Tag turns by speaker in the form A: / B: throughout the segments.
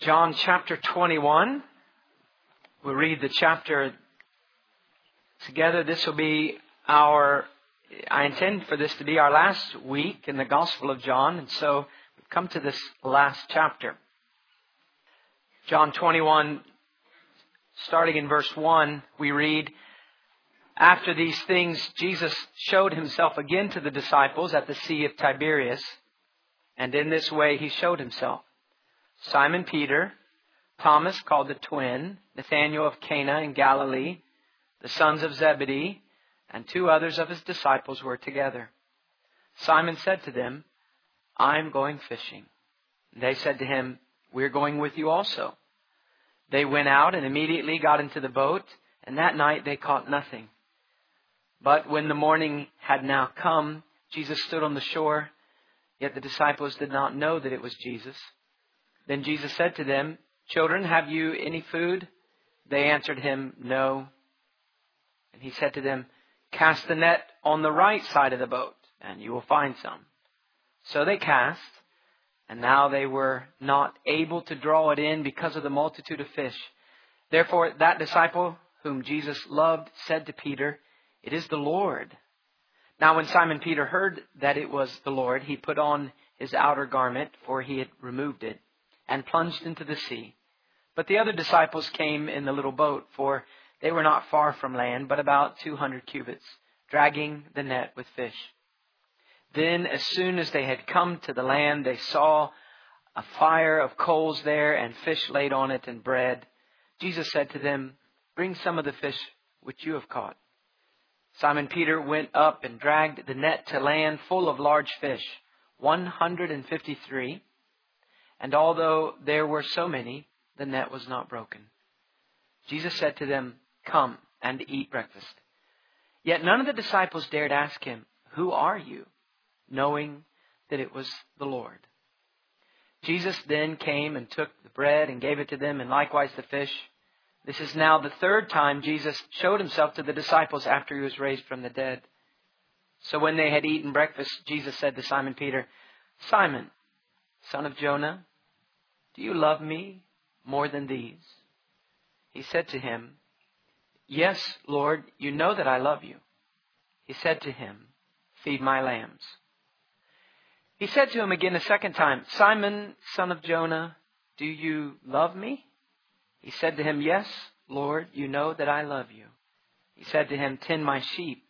A: John chapter 21. We'll read the chapter together. This will be I intend for this to be our last week in the Gospel of John. And so we've come to this last chapter. John 21, starting in verse 1, we read, "After these things, Jesus showed himself again to the disciples at the Sea of Tiberias. And in this way he showed himself. Simon Peter, Thomas called the twin, Nathanael of Cana in Galilee, the sons of Zebedee, and two others of his disciples were together. Simon said to them, 'I am going fishing.' And they said to him, 'We are going with you also.' They went out and immediately got into the boat, and that night they caught nothing. But when the morning had now come, Jesus stood on the shore, yet the disciples did not know that it was Jesus. Then Jesus said to them, 'Children, have you any food?' They answered him, 'No.' And he said to them, 'Cast the net on the right side of the boat, and you will find some.' So they cast, and now they were not able to draw it in because of the multitude of fish. Therefore that disciple whom Jesus loved said to Peter, 'It is the Lord.' Now when Simon Peter heard that it was the Lord, he put on his outer garment, for he had removed it, and plunged into the sea. But the other disciples came in the little boat, for they were not far from land, but about 200 cubits, dragging the net with fish. Then as soon as they had come to the land, they saw a fire of coals there, and fish laid on it, and bread. Jesus said to them, 'Bring some of the fish which you have caught.' Simon Peter went up and dragged the net to land full of large fish, 153. And although there were so many, the net was not broken. Jesus said to them, 'Come and eat breakfast.' Yet none of the disciples dared ask him, 'Who are you?' knowing that it was the Lord. Jesus then came and took the bread and gave it to them, and likewise the fish. This is now the third time Jesus showed himself to the disciples after he was raised from the dead. So when they had eaten breakfast, Jesus said to Simon Peter, 'Simon, son of Jonah, do you love me more than these?' He said to him, 'Yes, Lord, you know that I love you.' He said to him, 'Feed my lambs.' He said to him again a second time, 'Simon, son of Jonah, do you love me?' He said to him, 'Yes, Lord, you know that I love you.' He said to him, 'Tend my sheep.'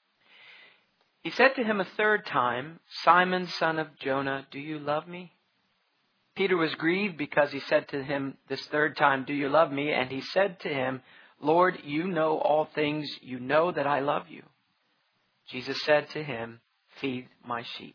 A: He said to him a third time, 'Simon, son of Jonah, do you love me?' Peter was grieved because he said to him this third time, 'Do you love me?' And he said to him, 'Lord, you know all things. You know that I love you.' Jesus said to him, 'Feed my sheep.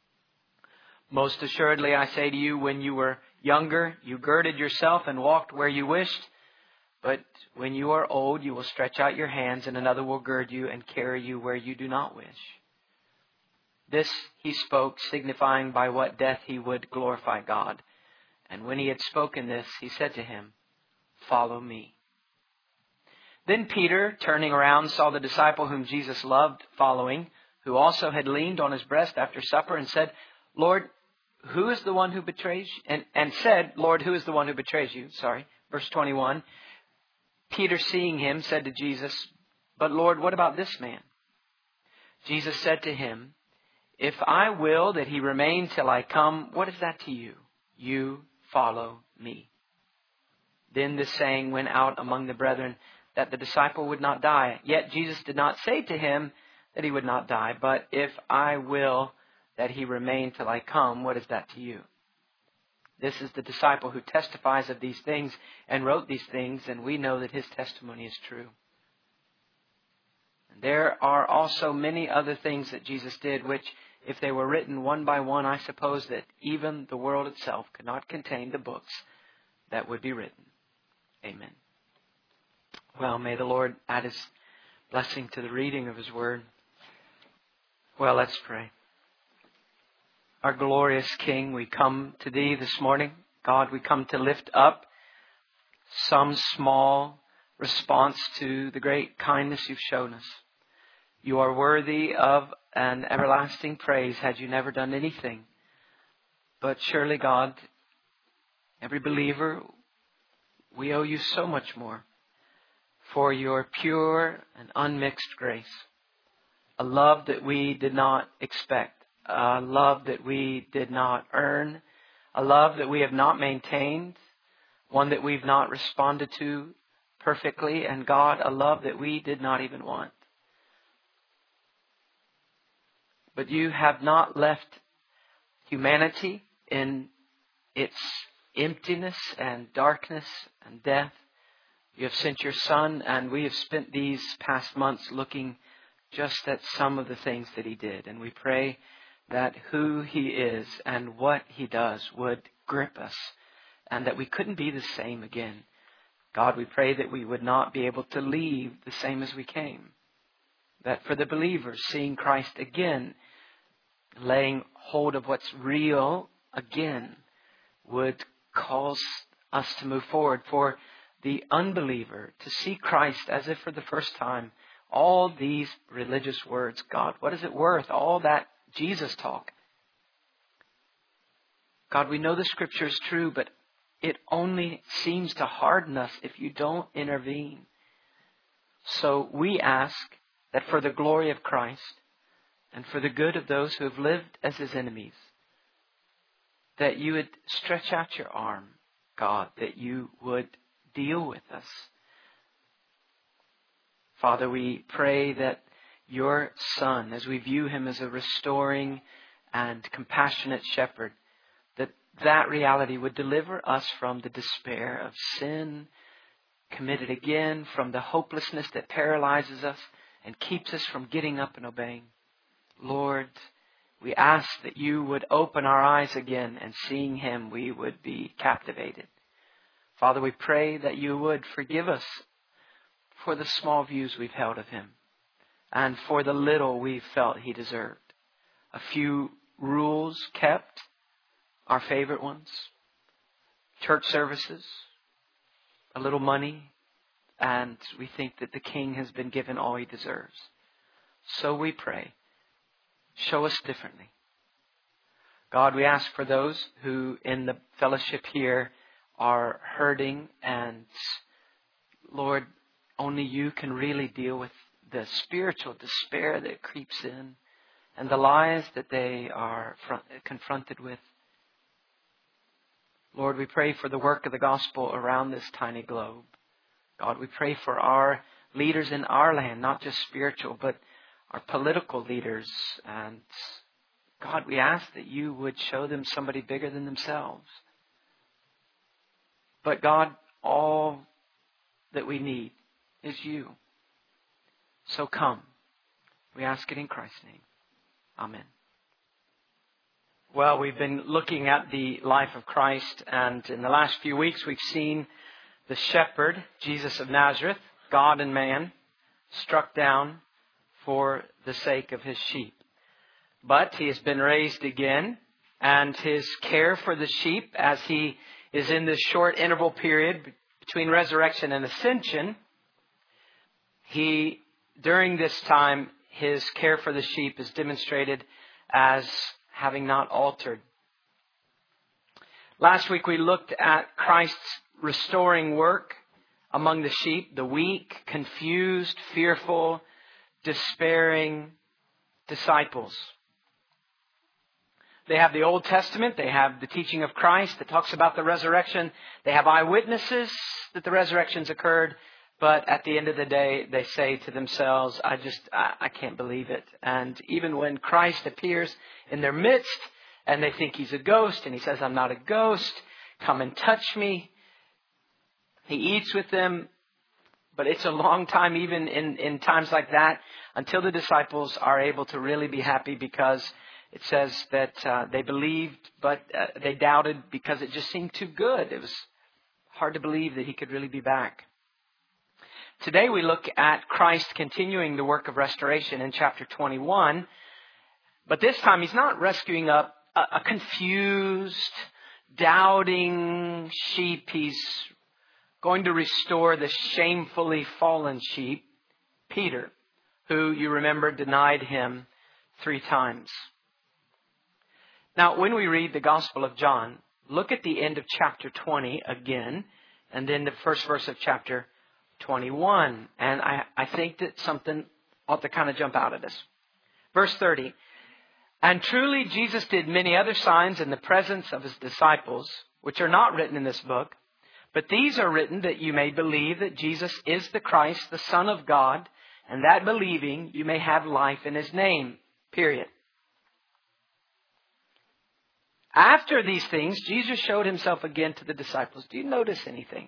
A: Most assuredly, I say to you, when you were younger, you girded yourself and walked where you wished. But when you are old, you will stretch out your hands, and another will gird you and carry you where you do not wish.' This he spoke, signifying by what death he would glorify God. And when he had spoken this, he said to him, 'Follow me.' Then Peter, turning around, saw the disciple whom Jesus loved following, who also had leaned on his breast after supper, and said, 'Lord, who is the one who betrays you?' And said, 'Lord, who is the one who betrays you?'" Verse 21. Peter, seeing him, said to Jesus, "But Lord, what about this man?" Jesus said to him, "If I will that he remain till I come, what is that to you? You follow me." Then this saying went out among the brethren, that the disciple would not die. Yet Jesus did not say to him that he would not die, but "If I will that he remain till I come, what is that to you?" This is the disciple who testifies of these things and wrote these things, and we know that his testimony is true. And there are also many other things that Jesus did, which, if they were written one by one, I suppose that even the world itself could not contain the books that would be written. Amen. Well, may the Lord add his blessing to the reading of his word. Well, let's pray. Our glorious King, we come to thee this morning. God, we come to lift up some small response to the great kindness you've shown us. You are worthy of an everlasting praise had you never done anything. But surely, God, Every believer, we owe you so much more for your pure and unmixed grace. A love that we did not expect. A love that we did not earn. A love that we have not maintained. One that we've not responded to perfectly. And God, a love that we did not even want. But you have not left humanity in its emptiness and darkness and death. You have sent your Son, and we have spent these past months looking just at some of the things that He did. And we pray that who He is and what He does would grip us, and that we couldn't be the same again. God, we pray that we would not be able to leave the same as we came. That for the believers, seeing Christ again, laying hold of what's real again, would cause us to move forward. For the unbeliever to see Christ as if for the first time, all these religious words, God, what is it worth? All that Jesus talk. God, we know the Scripture is true, but it only seems to harden us if you don't intervene. So we ask that for the glory of Christ and for the good of those who have lived as His enemies, that you would stretch out your arm, God, that you would deal with us. Father, we pray that your Son, as we view Him as a restoring and compassionate shepherd, that reality would deliver us from the despair of sin committed again, from the hopelessness that paralyzes us and keeps us from getting up and obeying. Lord, we ask that you would open our eyes again, and seeing Him, we would be captivated. Father, we pray that you would forgive us for the small views we've held of Him and for the little we felt He deserved. A few rules kept, our favorite ones, church services, a little money, and we think that the King has been given all He deserves. So we pray, show us differently. God, we ask for those who in the fellowship here are hurting, and Lord, only you can really deal with the spiritual despair that creeps in and the lies that they are confronted with. Lord, we pray for the work of the gospel around this tiny globe. God, we pray for our leaders in our land, not just spiritual, but our political leaders. And God, we ask that you would show them somebody bigger than themselves. But God, all that we need is you. So come. We ask it in Christ's name. Amen. Well, we've been looking at the life of Christ, and in the last few weeks we've seen the shepherd, Jesus of Nazareth, God and man, struck down for the sake of His sheep. But He has been raised again, and His care for the sheep, as He is in this short interval period between resurrection and ascension, during this time, His care for the sheep is demonstrated as having not altered. Last week we looked at Christ's restoring work among the sheep, the weak, confused, fearful, despairing disciples. They have the Old Testament. They have the teaching of Christ that talks about the resurrection. They have eyewitnesses that the resurrection's occurred. But at the end of the day, they say to themselves, I can't believe it. And even when Christ appears in their midst and they think He's a ghost and He says, I'm not a ghost, come and touch me. He eats with them. But it's a long time, even in times like that, until the disciples are able to really be happy, because it says that they believed, but they doubted because it just seemed too good. It was hard to believe that He could really be back. Today we look at Christ continuing the work of restoration in chapter 21. But this time He's not rescuing a confused, doubting sheep. He's going to restore the shamefully fallen sheep, Peter, who, you remember, denied Him 3 times. Now, when we read the Gospel of John, look at the end of chapter 20 again, and then the first verse of chapter 21. And I think that something ought to kind of jump out at us. Verse 30. And truly Jesus did many other signs in the presence of his disciples, which are not written in this book. But these are written that you may believe that Jesus is the Christ, the Son of God, and that believing you may have life in his name. Period. After these things, Jesus showed himself again to the disciples. Do you notice anything?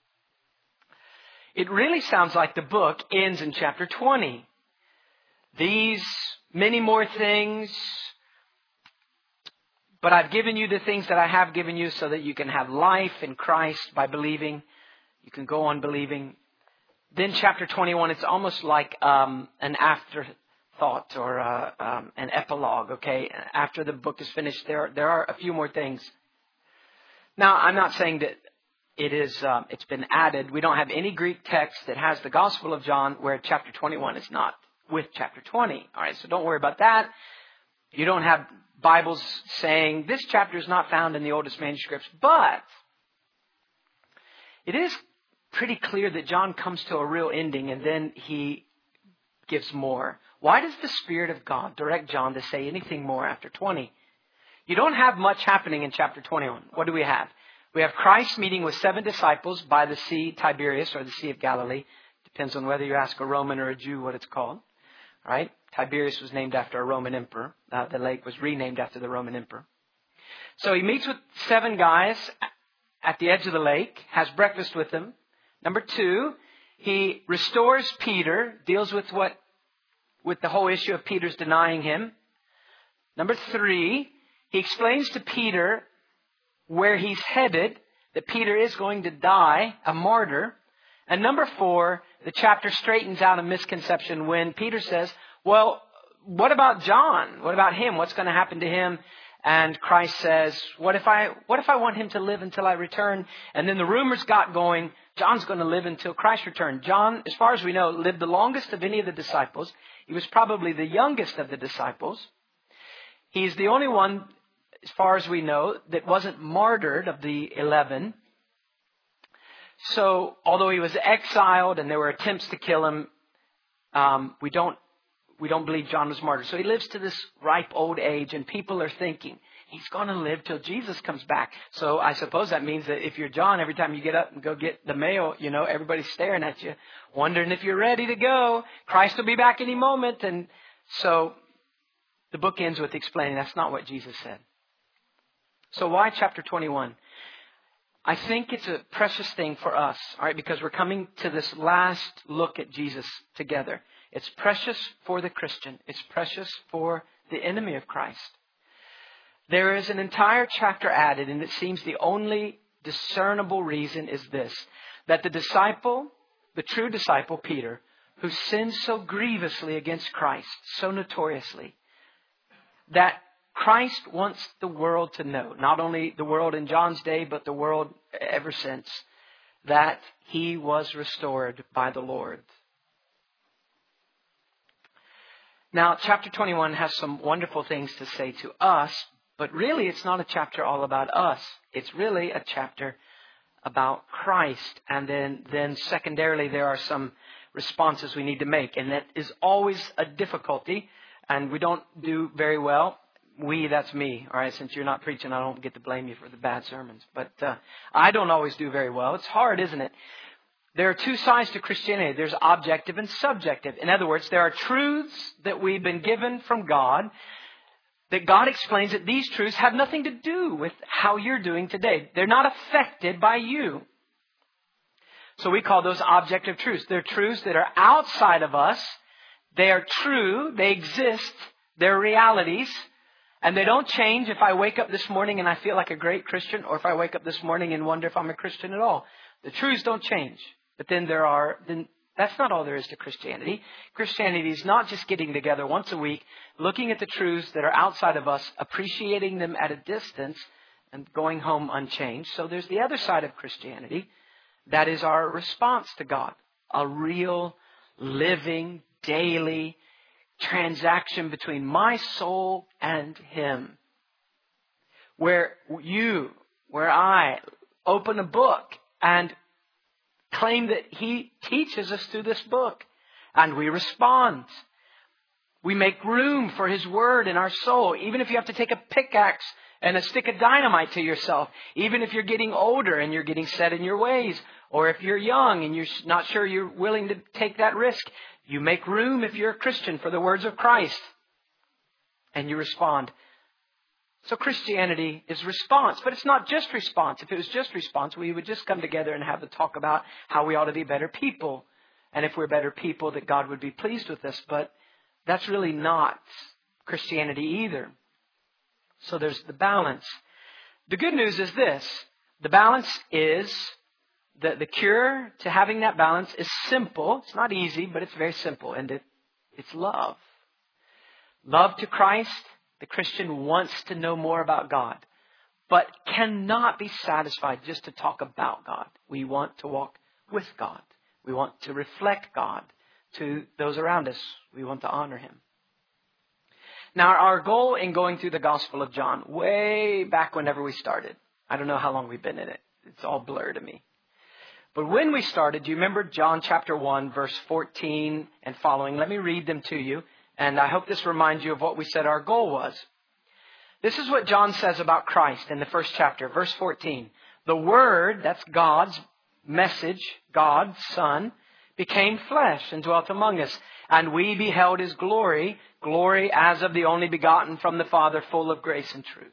A: It really sounds like the book ends in chapter 20. These many more things, but I've given you the things that I have given you so that you can have life in Christ by believing. You can go on believing. Then chapter 21, it's almost like an afterthought or an epilogue, okay? After the book is finished, there are a few more things. Now, I'm not saying that it's been added. We don't have any Greek text that has the Gospel of John where chapter 21 is not with chapter 20. All right, so don't worry about that. You don't have Bibles saying this chapter is not found in the oldest manuscripts, but it is pretty clear that John comes to a real ending and then he gives more. Why does the Spirit of God direct John to say anything more after 20? You don't have much happening in chapter 21. What do we have? We have Christ meeting with 7 disciples by the Sea Tiberias or the Sea of Galilee. Depends on whether you ask a Roman or a Jew what it's called. All right? Tiberias was named after a Roman emperor. The lake was renamed after the Roman emperor. So he meets with 7 guys at the edge of the lake, has breakfast with them. Number 2, he restores Peter, deals with the whole issue of Peter's denying him. Number 3, he explains to Peter where he's headed, that Peter is going to die, a martyr. And number 4, the chapter straightens out a misconception when Peter says, well, what about John? What about him? What's going to happen to him? And Christ says, what if I want him to live until I return? And then the rumors got going, John's going to live until Christ returns. John, as far as we know, lived the longest of any of the disciples. He was probably the youngest of the disciples. He's the only one, as far as we know, that wasn't martyred of the 11. So, although he was exiled and there were attempts to kill him, we don't believe John was martyred. So he lives to this ripe old age, and people are thinking he's going to live till Jesus comes back. So I suppose that means that if you're John, every time you get up and go get the mail, everybody's staring at you, wondering if you're ready to go. Christ will be back any moment. And so the book ends with explaining that's not what Jesus said. So why chapter 21? I think it's a precious thing for us, all right, because we're coming to this last look at Jesus together. It's precious for the Christian. It's precious for the enemy of Christ. There is an entire chapter added, and it seems the only discernible reason is this, that the true disciple, Peter, who sinned so grievously against Christ, so notoriously, that Christ wants the world to know, not only the world in John's day, but the world ever since, that he was restored by the Lord. Now, chapter 21 has some wonderful things to say to us, but really it's not a chapter all about us. It's really a chapter about Christ. And then secondarily, there are some responses we need to make. And that is always a difficulty, and we don't do very well. That's me. All right, since you're not preaching, I don't get to blame you for the bad sermons. But I don't always do very well. It's hard, isn't it? There are 2 sides to Christianity. There's objective and subjective. In other words, there are truths that we've been given from God, that God explains that these truths have nothing to do with how you're doing today. They're not affected by you. So we call those objective truths. They're truths that are outside of us. They are true. They exist. They're realities. And they don't change if I wake up this morning and I feel like a great Christian, or if I wake up this morning and wonder if I'm a Christian at all. The truths don't change. But then that's not all there is to Christianity. Christianity is not just getting together once a week, looking at the truths that are outside of us, appreciating them at a distance, and going home unchanged. So there's the other side of Christianity. That is our response to God. A real, living, daily transaction between my soul and Him. Where you, where I open a book and claim that He teaches us through this book. And we respond. We make room for His Word in our soul. Even if you have to take a pickaxe and a stick of dynamite to yourself. Even if you're getting older and you're getting set in your ways. Or if you're young and you're not sure you're willing to take that risk. You make room, if you're a Christian, for the words of Christ. And you respond. So Christianity is response. But it's not just response. If it was just response, we would just come together and have a talk about how we ought to be better people. And if we're better people, that God would be pleased with us. But that's really not Christianity either. So there's the balance. The good news is this. The balance is, the cure to having that balance is simple. It's not easy, but it's very simple. And it's love. Love to Christ. The Christian wants to know more about God, but cannot be satisfied just to talk about God. We want to walk with God. We want to reflect God to those around us. We want to honor Him. Now, our goal in going through the Gospel of John, way back whenever we started, I don't know how long we've been in it. It's all blur to me. But when we started, do you remember John chapter 1, verse 14 and following? Let me read them to you. And I hope this reminds you of what we said our goal was. This is what John says about Christ in the first chapter, verse 14. The Word, that's God's message, God's Son, became flesh and dwelt among us. And we beheld His glory, glory as of the only begotten from the Father, full of grace and truth.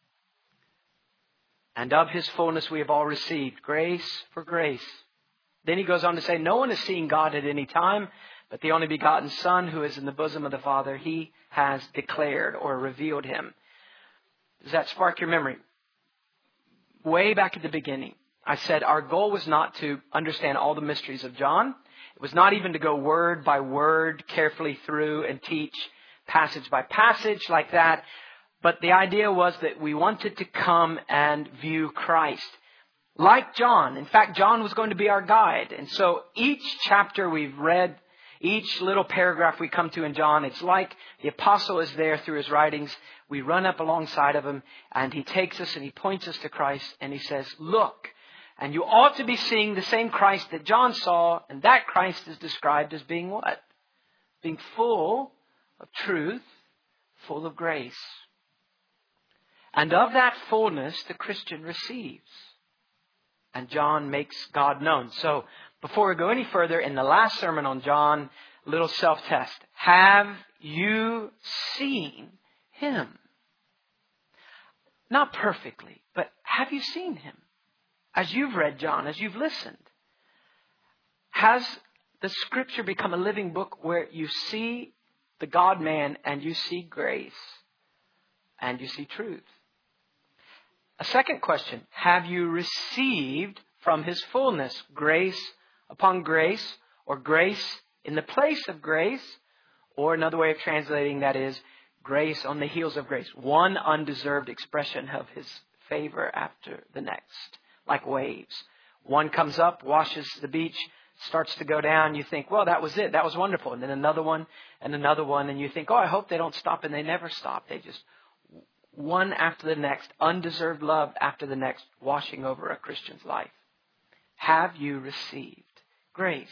A: And of His fullness we have all received, grace for grace. Then He goes on to say, no one has seen God at any time, but the only begotten Son who is in the bosom of the Father, He has declared or revealed Him. Does that spark your memory? Way back at the beginning, I said our goal was not to understand all the mysteries of John. It was not even to go word by word carefully through and teach passage by passage like that. But the idea was that we wanted to come and view Christ like John. In fact, John was going to be our guide. And so each chapter we've read, each little paragraph we come to in John, it's like the apostle is there through his writings. We run up alongside of him and he takes us and he points us to Christ and he says, look, and you ought to be seeing the same Christ that John saw. And that Christ is described as being what? Being full of truth, full of grace. And of that fullness, the Christian receives. And John makes God known. So before we go any further, in the last sermon on John, a little self-test. Have you seen Him? Not perfectly, but have you seen Him? As you've read John, as you've listened, has the Scripture become a living book where you see the God-man and you see grace and you see truth? A second question, have you received from His fullness grace upon grace, or grace in the place of grace, or another way of translating that is grace on the heels of grace. One undeserved expression of His favor after the next, like waves. One comes up, washes the beach, starts to go down. You think, well, that was it. That was wonderful. And then another one, and you think, oh, I hope they don't stop. And they never stop. They just one after the next, undeserved love after the next, washing over a Christian's life. Have you received grace?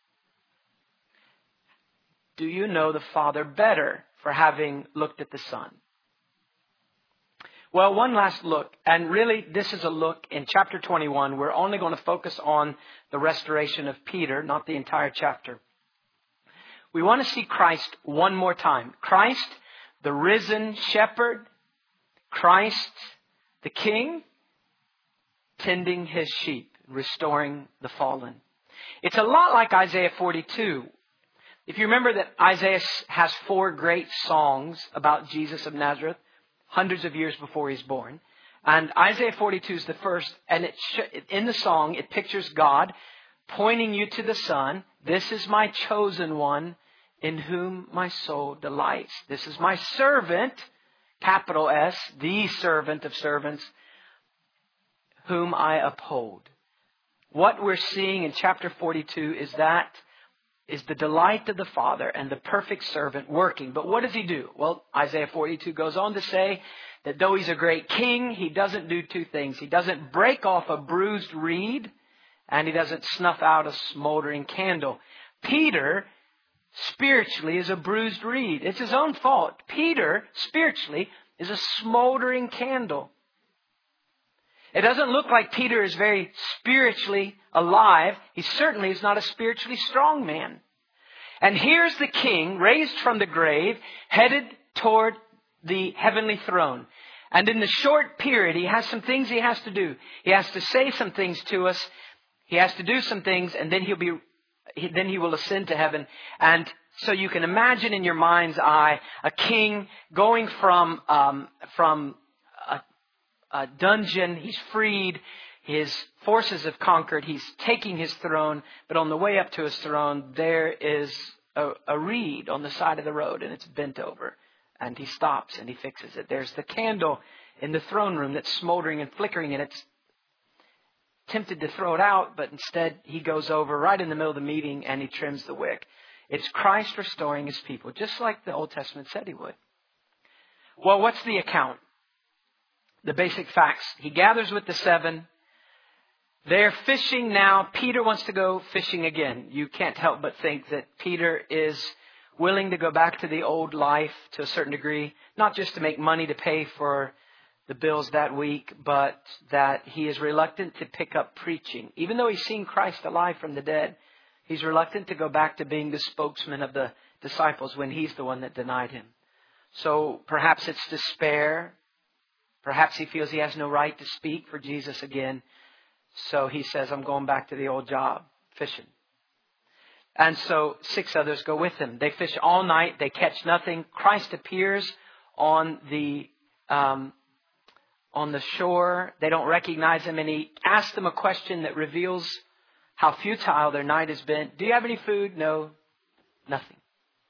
A: Do you know the Father better for having looked at the Son? Well, one last look, and really this is a look in chapter 21. We're only going to focus on the restoration of Peter, not the entire chapter. We want to see Christ one more time. Christ, the risen shepherd. Christ, the King, tending His sheep, restoring the fallen. It's a lot like Isaiah 42. If you remember that Isaiah has 4 great songs about Jesus of Nazareth, hundreds of years before He's born. And Isaiah 42 is the first. And in the song, it pictures God pointing you to the Son. This is my chosen one in whom my soul delights. This is my servant, capital S, the servant of servants, whom I uphold. What we're seeing in chapter 42 is that is the delight of the Father and the perfect servant working. But what does he do? Well, Isaiah 42 goes on to say that though he's a great king, he doesn't do two things. He doesn't break off a bruised reed, and he doesn't snuff out a smoldering candle. Peter, spiritually, is a bruised reed. It's his own fault. Peter, spiritually, is a smoldering candle. It doesn't look like Peter is very spiritually alive. He certainly is not a spiritually strong man. And here's the king raised from the grave, headed toward the heavenly throne. And in the short period, he has some things he has to do. He has to say some things to us. He has to do some things, and then he will ascend to heaven. And so you can imagine in your mind's eye a king going from a dungeon. He's freed. His forces have conquered. He's taking his throne. But on the way up to his throne, there is a reed on the side of the road, and it's bent over. And he stops and he fixes it. There's the candle in the throne room that's smoldering and flickering, and it's tempted to throw it out, but instead he goes over right in the middle of the meeting and he trims the wick. It's Christ restoring his people, just like the Old Testament said he would. Well, what's the account? The basic facts. He gathers with the 7. They're fishing now. Peter wants to go fishing again. You can't help but think that Peter is willing to go back to the old life to a certain degree, not just to make money to pay for the bills that week, but that he is reluctant to pick up preaching. Even though he's seen Christ alive from the dead, he's reluctant to go back to being the spokesman of the disciples when he's the one that denied him. So perhaps it's despair. Perhaps he feels he has no right to speak for Jesus again. So he says, I'm going back to the old job, fishing. And so 6 others go with him. They fish all night. They catch nothing. Christ appears on the shore. They don't recognize him. And he asks them a question that reveals how futile their night has been. Do you have any food? No, nothing.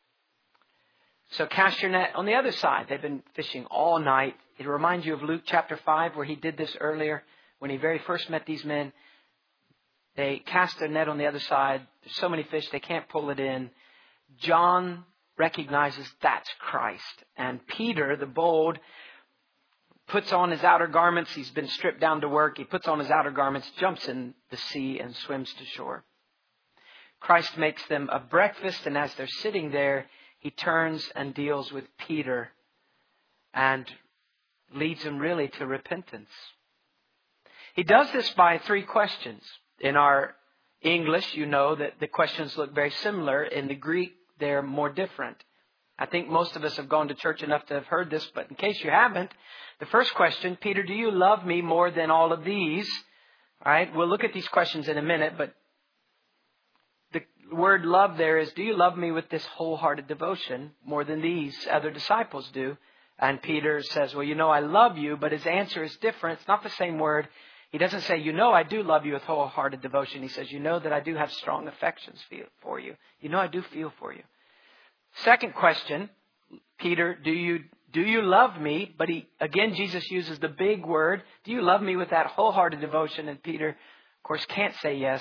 A: So cast your net on the other side. They've been fishing all night. It reminds you of Luke chapter 5, where he did this earlier when he very first met these men. They cast their net on the other side. There's so many fish, they can't pull it in. John recognizes that's Christ. And Peter, the bold, puts on his outer garments. He's been stripped down to work. He puts on his outer garments, jumps in the sea, and swims to shore. Christ makes them a breakfast, and as they're sitting there, he turns and deals with Peter and leads him really to repentance. He does this by 3 questions. In our English, you know that the questions look very similar. In the Greek, they're more different. I think most of us have gone to church enough to have heard this, but in case you haven't, the first question, Peter, do you love me more than all of these? All right, we'll look at these questions in a minute, but the word love there is, do you love me with this wholehearted devotion more than these other disciples do? And Peter says, well, you know, I love you, but his answer is different. It's not the same word. He doesn't say, you know, I do love you with wholehearted devotion. He says, you know that I do have strong affections for you. You know, I do feel for you. Second question, Peter, do you love me? But again, Jesus uses the big word. Do you love me with that wholehearted devotion? And Peter, of course, can't say yes.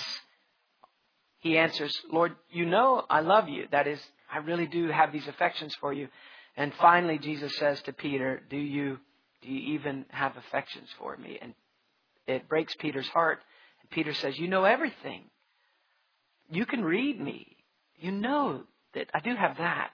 A: He answers, Lord, you know I love you. That is, I really do have these affections for you. And finally, Jesus says to Peter, do you even have affections for me? And it breaks Peter's heart. And Peter says, you know everything. You can read me. You know that I do have that.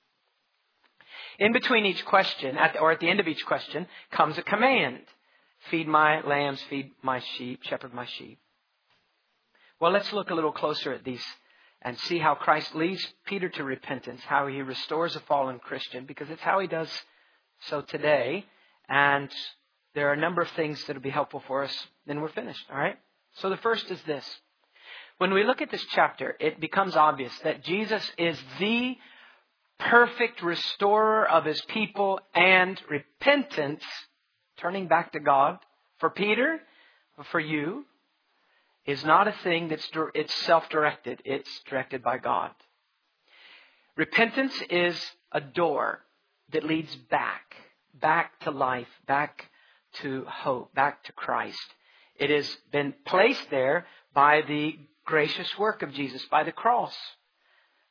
A: In between each question, at the end of each question, comes a command. Feed my lambs, feed my sheep, shepherd my sheep. Well, let's look a little closer at these and see how Christ leads Peter to repentance, how he restores a fallen Christian, because it's how he does so today. And there are a number of things that will be helpful for us. Then we're finished. All right. So the first is this. When we look at this chapter, it becomes obvious that Jesus is the perfect restorer of his people, and repentance, turning back to God, for Peter, for you, is not a thing it's self-directed. It's directed by God. Repentance is a door that leads back to life, back to hope, back to Christ. It has been placed there by the gracious work of Jesus, by the cross.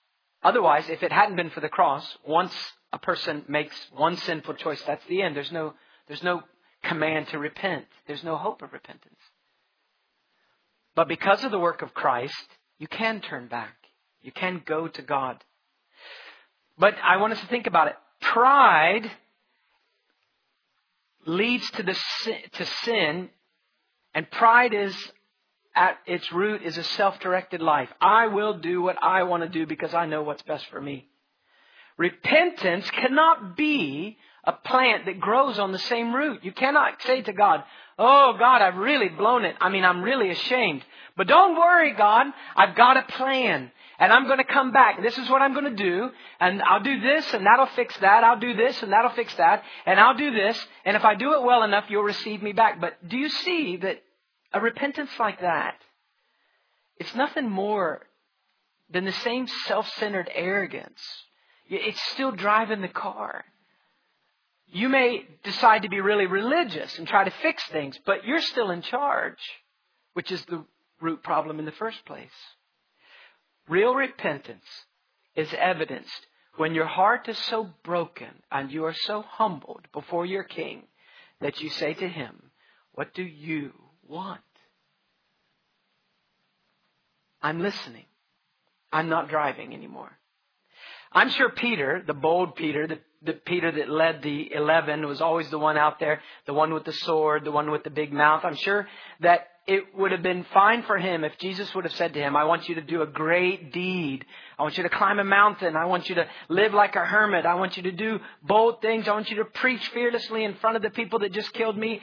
A: Otherwise, if it hadn't been for the cross, once a person makes one sinful choice, that's the end. There's no command to repent. There's no hope of repentance. But because of the work of Christ, you can turn back. You can go to God. But I want us to think about it. Pride leads to sin, and pride is at its root is a self-directed life. I will do what I want to do because I know what's best for me. Repentance cannot be a plant that grows on the same root. You cannot say to God, oh God, I've really blown it. I'm really ashamed. But don't worry, God, I've got a plan. And I'm going to come back. This is what I'm going to do. And I'll do this and that'll fix that. I'll do this and that'll fix that. And I'll do this. And if I do it well enough, you'll receive me back. But do you see that a repentance like that, it's nothing more than the same self-centered arrogance. It's still driving the car. You may decide to be really religious and try to fix things, but you're still in charge, which is the root problem in the first place. Real repentance is evidenced when your heart is so broken and you are so humbled before your King that you say to Him, what do you want? I'm listening. I'm not driving anymore. I'm sure Peter, the bold Peter, the Peter that led the 11, was always the one out there, the one with the sword, the one with the big mouth. I'm sure that it would have been fine for him if Jesus would have said to him, I want you to do a great deed. I want you to climb a mountain. I want you to live like a hermit. I want you to do bold things. I want you to preach fearlessly in front of the people that just killed me.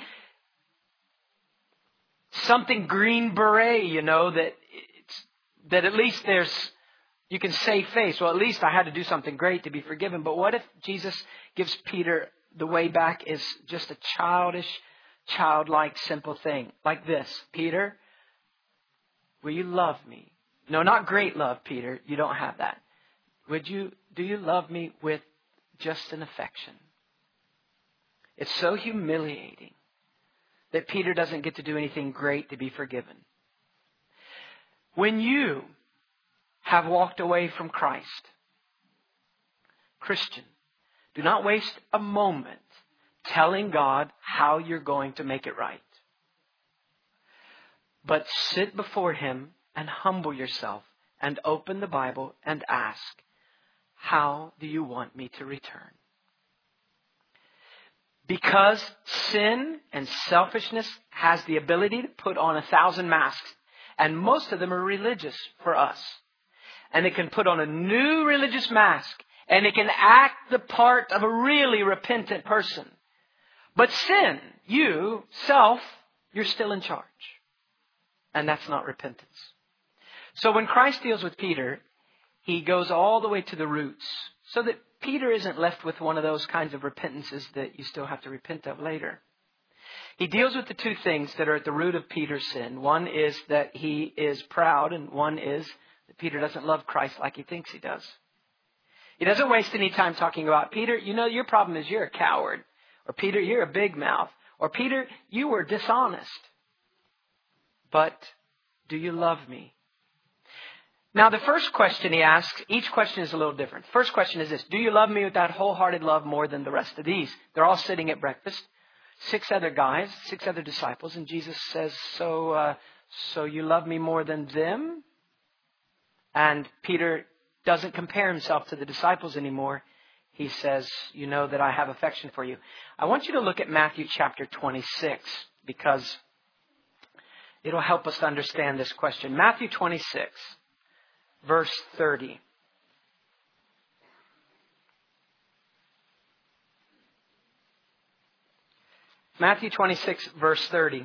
A: Something green beret, that at least you can save face. Well, at least I had to do something great to be forgiven. But what if Jesus gives Peter the way back is just a childlike, simple thing like this? Peter, will you love me? No, not great love, Peter. You don't have that. Do you love me with just an affection? It's so humiliating that Peter doesn't get to do anything great to be forgiven. When you have walked away from Christ, Christian, do not waste a moment telling God how you're going to make it right. But sit before Him and humble yourself and open the Bible and ask, how do you want me to return? Because sin and selfishness has the ability to put on 1,000 masks, and most of them are religious for us. And it can put on a new religious mask, and it can act the part of a really repentant person. But sin, you're still in charge. And that's not repentance. So when Christ deals with Peter, He goes all the way to the roots, so that Peter isn't left with one of those kinds of repentances that you still have to repent of later. He deals with the two things that are at the root of Peter's sin. One is that he is proud, and one is that Peter doesn't love Christ like he thinks he does. He doesn't waste any time talking about, Peter, your problem is you're a coward. Or Peter, you're a big mouth. Or Peter, you were dishonest. But do you love me? Now, the first question he asks, each question is a little different. First question is this: do you love me with that wholehearted love more than the rest of these? They're all sitting at breakfast. 6 other guys, 6 other disciples. And Jesus says, so you love me more than them? And Peter doesn't compare himself to the disciples anymore. He says, you know that I have affection for you. I want you to look at Matthew chapter 26, because it'll help us to understand this question. Matthew 26, verse 30. Matthew 26, verse 30.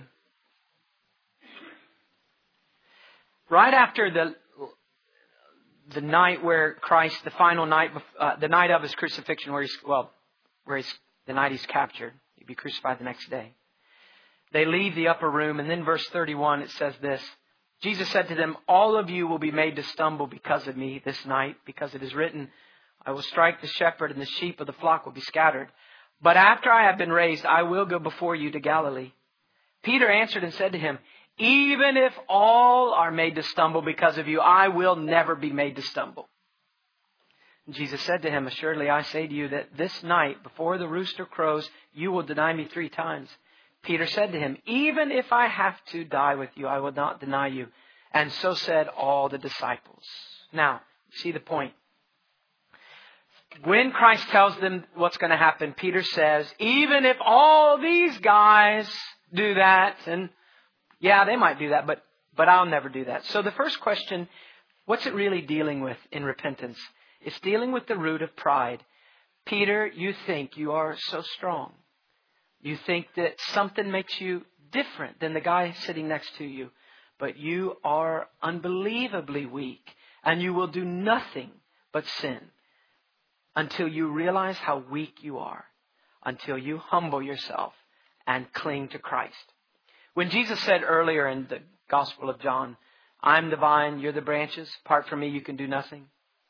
A: Right after the night where Christ, the final night, the night of His crucifixion, the night He's captured, He'd be crucified the next day. They leave the upper room, and then verse 31, it says this: Jesus said to them, all of you will be made to stumble because of me this night, because it is written, I will strike the shepherd, and the sheep of the flock will be scattered. But after I have been raised, I will go before you to Galilee. Peter answered and said to Him, even if all are made to stumble because of you, I will never be made to stumble. Jesus said to him, assuredly I say to you that this night, before the rooster crows, you will deny me 3 times. Peter said to him, even if I have to die with you, I will not deny you. And so said all the disciples. Now, see the point. When Christ tells them what's going to happen, Peter says, even if all these guys do that, and yeah, they might do that, but I'll never do that. So the first question, what's it really dealing with in repentance? It's dealing with the root of pride. Peter, you think you are so strong. You think that something makes you different than the guy sitting next to you. But you are unbelievably weak. And you will do nothing but sin until you realize how weak you are. Until you humble yourself and cling to Christ. When Jesus said earlier in the Gospel of John, I'm the vine, you're the branches. Apart from me, you can do nothing.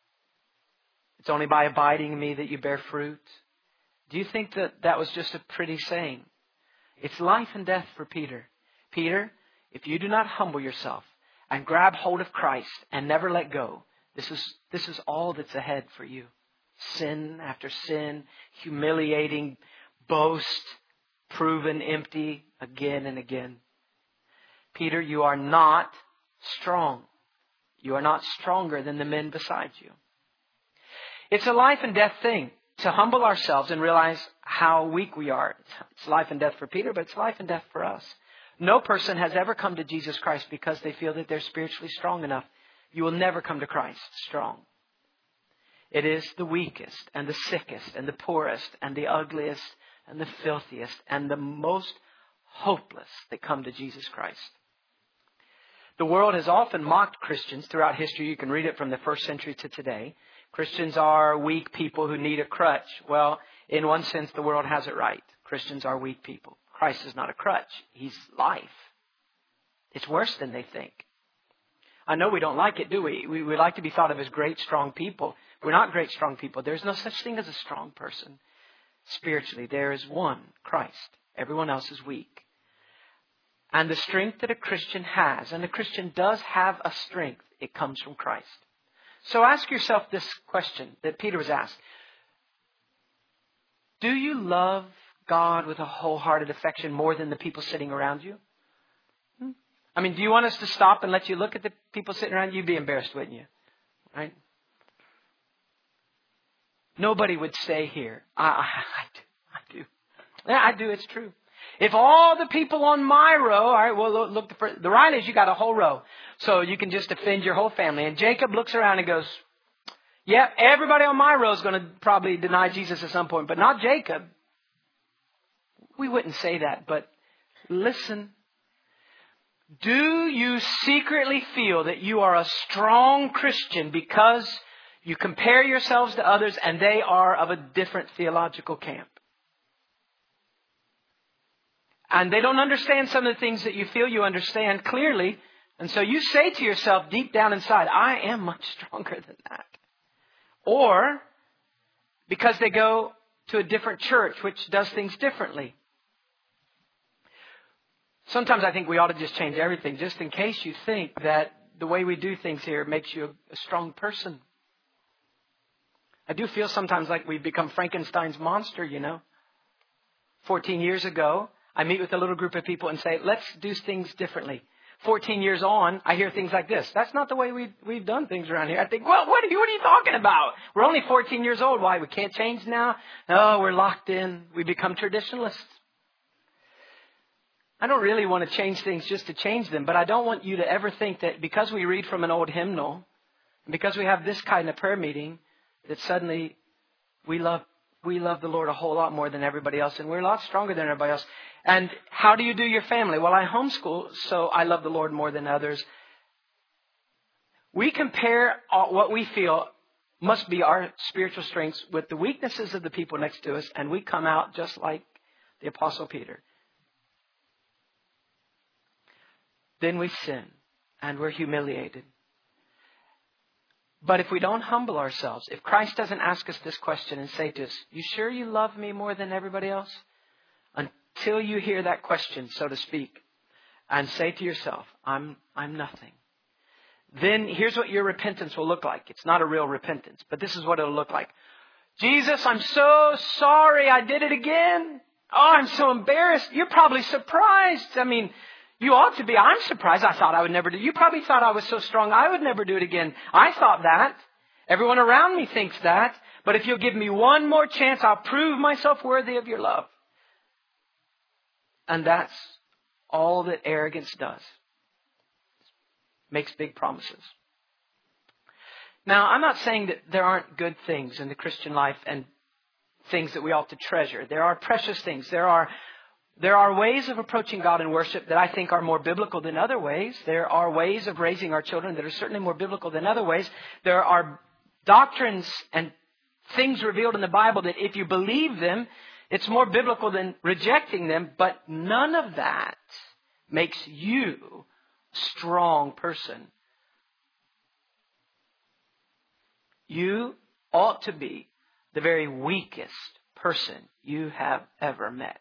A: It's only by abiding in me that you bear fruit. Do you think that that was just a pretty saying? It's life and death for Peter. Peter, if you do not humble yourself and grab hold of Christ and never let go, this is all that's ahead for you. Sin after sin, humiliating, boast, proven empty again and again. Peter, you are not strong. You are not stronger than the men beside you. It's a life and death thing to humble ourselves and realize how weak we are. It's life and death for Peter, but it's life and death for us. No person has ever come to Jesus Christ because they feel that they're spiritually strong enough. You will never come to Christ strong. It is the weakest and the sickest and the poorest and the ugliest and the filthiest and the most hopeless that come to Jesus Christ. The world has often mocked Christians throughout history. You can read it from the first century to today. Christians are weak people who need a crutch. Well, in one sense, the world has it right. Christians are weak people. Christ is not a crutch. He's life. It's worse than they think. I know we don't like it, do we? We like to be thought of as great, strong people. We're not great, strong people. There's no such thing as a strong person. Spiritually, there is one, Christ. Everyone else is weak. And the strength that a Christian has, and a Christian does have a strength, it comes from Christ. So ask yourself this question that Peter was asked. Do you love God with a wholehearted affection more than the people sitting around you? I mean, do you want us to stop and let you look at the people sitting around you? You'd be embarrassed, wouldn't you? Right? Nobody would say here, I do. Yeah, I do. It's true. If all the people on my row, all right, well, look, the Rileys, you got a whole row. So you can just offend your whole family. And Jacob looks around and goes, yep, everybody on my row is going to probably deny Jesus at some point, but not Jacob. We wouldn't say that, but listen. Do you secretly feel that you are a strong Christian because you compare yourselves to others and they are of a different theological camp? And they don't understand some of the things that you feel you understand clearly. And so you say to yourself deep down inside, I am much stronger than that. Or because they go to a different church which does things differently. Sometimes I think we ought to just change everything just in case you think that the way we do things here makes you a strong person. I do feel sometimes like we've become Frankenstein's monster, you know. 14 years ago, I meet with a little group of people and say, let's do things differently. 14 years on, I hear things like this. That's not the way we've done things around here. I think, well, what are you talking about? We're only 14 years old. Why? We can't change now? No, we're locked in. We become traditionalists. I don't really want to change things just to change them, but I don't want you to ever think that because we read from an old hymnal, and because we have this kind of prayer meeting, that suddenly we love the Lord a whole lot more than everybody else, and we're a lot stronger than everybody else. And how do you do your family? Well, I homeschool, so I love the Lord more than others. We compare what we feel must be our spiritual strengths with the weaknesses of the people next to us, and we come out just like the Apostle Peter. Then we sin, and we're humiliated. But if we don't humble ourselves, if Christ doesn't ask us this question and say to us, you sure you love me more than everybody else? Until you hear that question, so to speak, and say to yourself, I'm nothing. then here's what your repentance will look like. It's not a real repentance, but this is what it'll look like. Jesus, I'm so sorry I did it again. Oh, I'm so embarrassed. You're probably surprised. I mean, you ought to be. I'm surprised. I thought I would never do it. You probably thought I was so strong I would never do it again. I thought that. Everyone around me thinks that. But if you'll give me one more chance, I'll prove myself worthy of your love. And that's all that arrogance does. Makes big promises. Now, I'm not saying that there aren't good things in the Christian life and things that we ought to treasure. There are precious things. There are ways of approaching God in worship that I think are more biblical than other ways. There are ways of raising our children that are certainly more biblical than other ways. There are doctrines and things revealed in the Bible that if you believe them, it's more biblical than rejecting them. But none of that makes you a strong person. You ought to be the very weakest person you have ever met.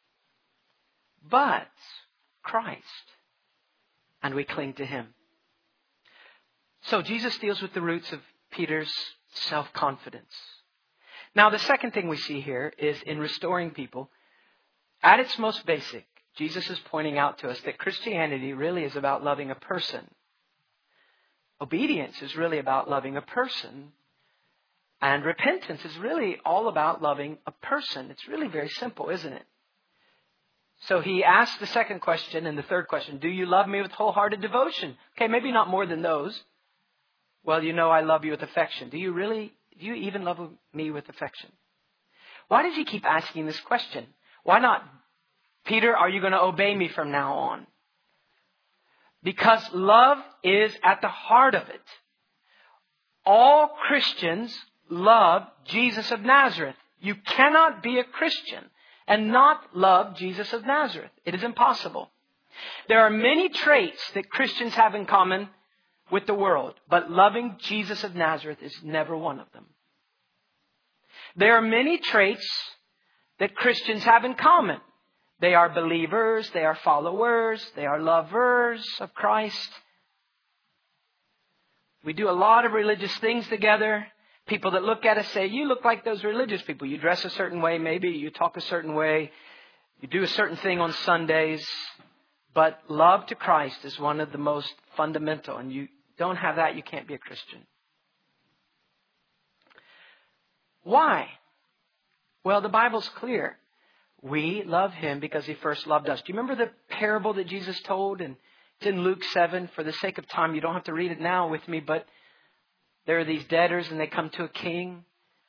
A: But Christ. And we cling to Him. So Jesus deals with the roots of Peter's self-confidence. Now the second thing we see here is in restoring people, at its most basic, Jesus is pointing out to us that Christianity really is about loving a person. Obedience is really about loving a person. And repentance is really all about loving a person. It's really very simple, isn't it? So he asks the second question and the third question. Do you love me with wholehearted devotion? Okay, maybe not more than those. Well, you know I love you with affection. Do you even love me with affection? Why does he keep asking this question? Why not, Peter, are you going to obey me from now on? Because love is at the heart of it. All Christians love Jesus of Nazareth. You cannot be a Christian and not love Jesus of Nazareth. It is impossible. There are many traits that Christians have in common with the world, but loving Jesus of Nazareth is never one of them. There are many traits that Christians have in common. They are believers, they are followers, they are lovers of Christ. We do a lot of religious things together. People that look at us say, you look like those religious people. You dress a certain way, maybe. You talk a certain way. You do a certain thing on Sundays. But love to Christ is one of the most fundamental. And you don't have that, you can't be a Christian. Why? Well, the Bible's clear. We love Him because He first loved us. Do you remember the parable that Jesus told? And it's in Luke 7. For the sake of time, you don't have to read it now with me, but there are these debtors and they come to a king.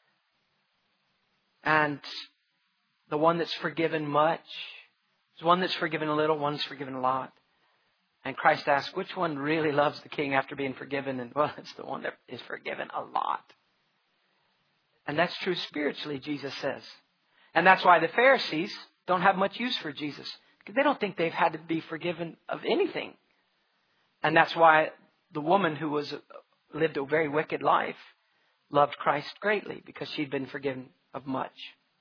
A: And the one that's forgiven much, there's one that's forgiven a little, one's forgiven a lot. And Christ asks, which one really loves the king after being forgiven? And well, it's the one that is forgiven a lot. And that's true spiritually, Jesus says. And that's why the Pharisees don't have much use for Jesus. Because they don't think they've had to be forgiven of anything. And that's why the woman who lived a very wicked life loved Christ greatly. Because she'd been forgiven of much.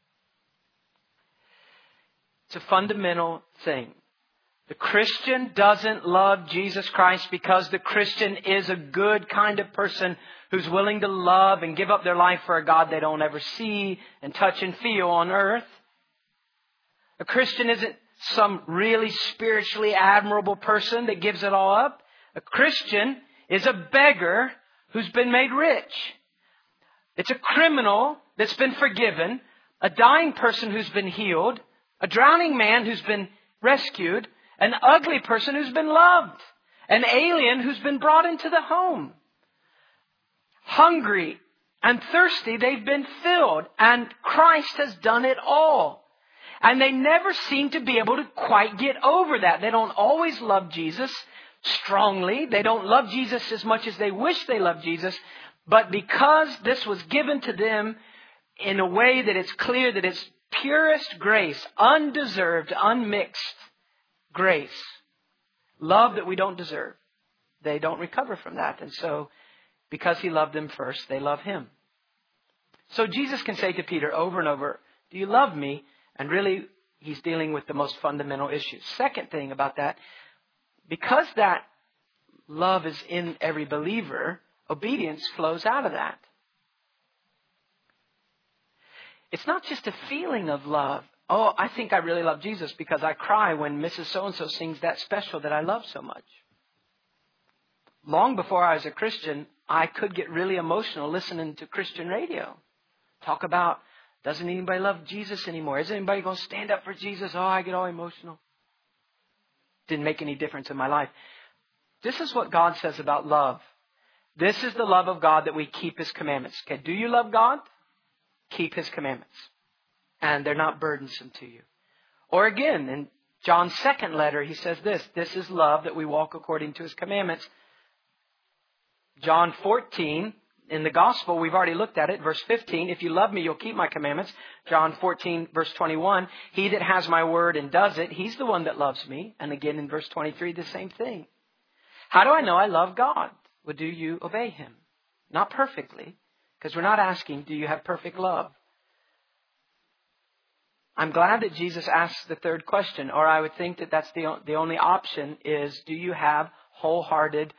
A: It's a fundamental thing. The Christian doesn't love Jesus Christ because the Christian is a good kind of person who's willing to love and give up their life for a God they don't ever see and touch and feel on earth. A Christian isn't some really spiritually admirable person that gives it all up. A Christian is a beggar who's been made rich. It's a criminal that's been forgiven, a dying person who's been healed, a drowning man who's been rescued, an ugly person who's been loved. An alien who's been brought into the home. Hungry and thirsty, they've been filled. And Christ has done it all. And they never seem to be able to quite get over that. They don't always love Jesus strongly. They don't love Jesus as much as they wish they loved Jesus. But because this was given to them in a way that it's clear that it's purest grace, undeserved, unmixed grace, love that we don't deserve, they don't recover from that. And so, because He loved them first, they love Him. So Jesus can say to Peter over and over, do you love me? And really, He's dealing with the most fundamental issues. Second thing about that, because that love is in every believer, obedience flows out of that. It's not just a feeling of love. Oh, I think I really love Jesus because I cry when Mrs. So-and-so sings that special that I love so much. Long before I was a Christian, I could get really emotional listening to Christian radio. Talk about, doesn't anybody love Jesus anymore? Is anybody going to stand up for Jesus? Oh, I get all emotional. Didn't make any difference in my life. This is what God says about love. This is the love of God, that we keep His commandments. Okay, do you love God? Keep His commandments. And they're not burdensome to you. Or again, in John's second letter, he says this. This is love, that we walk according to His commandments. John 14, in the gospel, we've already looked at it. Verse 15, if you love me, you'll keep my commandments. John 14, verse 21, he that has my word and does it, he's the one that loves me. And again in verse 23, the same thing. How do I know I love God? Well, do you obey Him? Not perfectly, because we're not asking, do you have perfect love? I'm glad that Jesus asked the third question, or I would think that that's the only option is, do you have wholehearted,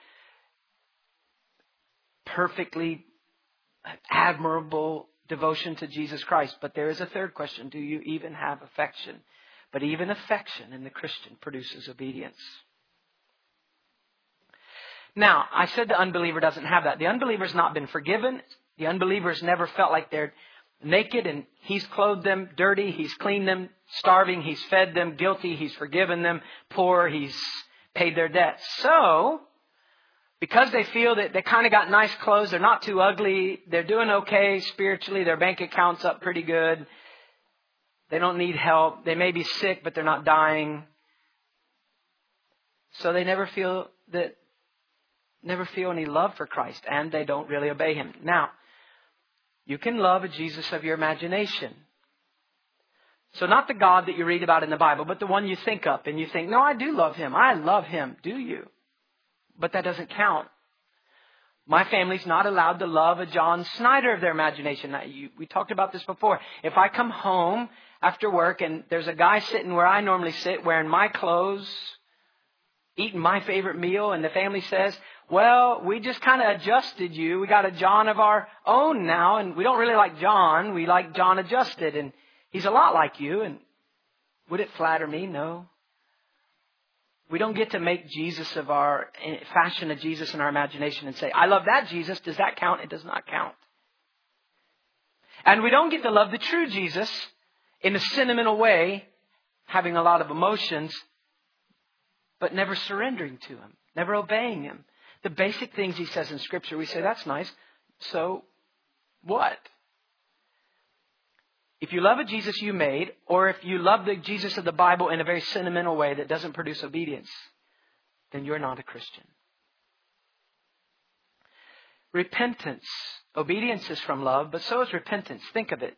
A: perfectly admirable devotion to Jesus Christ? But there is a third question. Do you even have affection? But even affection in the Christian produces obedience. Now, I said the unbeliever doesn't have that. The unbeliever's not been forgiven. The unbeliever's never felt like they're naked and He's clothed them, dirty, He's cleaned them, starving, He's fed them, guilty, He's forgiven them, poor, He's paid their debts. So, because they feel that they kind of got nice clothes, they're not too ugly, they're doing okay spiritually, their bank account's up pretty good, they don't need help, they may be sick, but they're not dying. So they never feel any love for Christ, and they don't really obey Him. Now, you can love a Jesus of your imagination. So not the God that you read about in the Bible, but the one you think up and you think, no, I do love Him. I love Him. Do you? But that doesn't count. My family's not allowed to love a John Snyder of their imagination. We talked about this before. If I come home after work and there's a guy sitting where I normally sit, wearing my clothes, eating my favorite meal, and the family says, well, we just kind of adjusted you. We got a John of our own now, and we don't really like John. We like John adjusted, and he's a lot like you. And would it flatter me? No. We don't get to make fashion a Jesus in our imagination and say, I love that Jesus. Does that count? It does not count. And we don't get to love the true Jesus in a sentimental way, having a lot of emotions, but never surrendering to Him, never obeying Him. The basic things He says in Scripture, we say, that's nice. So what? If you love a Jesus you made, or if you love the Jesus of the Bible in a very sentimental way that doesn't produce obedience, then you're not a Christian. Repentance. Obedience is from love, but so is repentance. Think of it.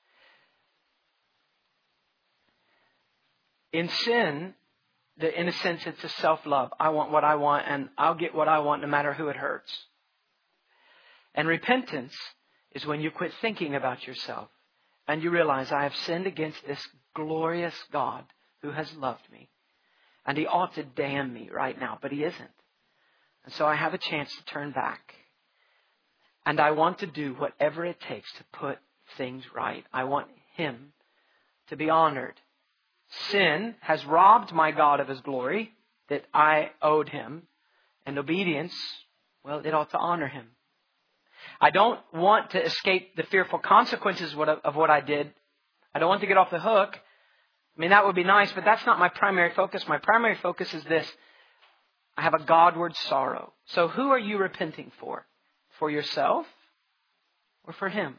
A: In sin, in a sense, it's a self-love. I want what I want, and I'll get what I want no matter who it hurts. And repentance is when you quit thinking about yourself and you realize, I have sinned against this glorious God who has loved me. And He ought to damn me right now, but He isn't. And so I have a chance to turn back. And I want to do whatever it takes to put things right. I want Him to be honored. Sin has robbed my God of His glory that I owed Him. And obedience, well, it ought to honor Him. I don't want to escape the fearful consequences of what I did. I don't want to get off the hook. I mean, that would be nice, but that's not my primary focus. My primary focus is this. I have a Godward sorrow. So who are you repenting for? For yourself or for Him?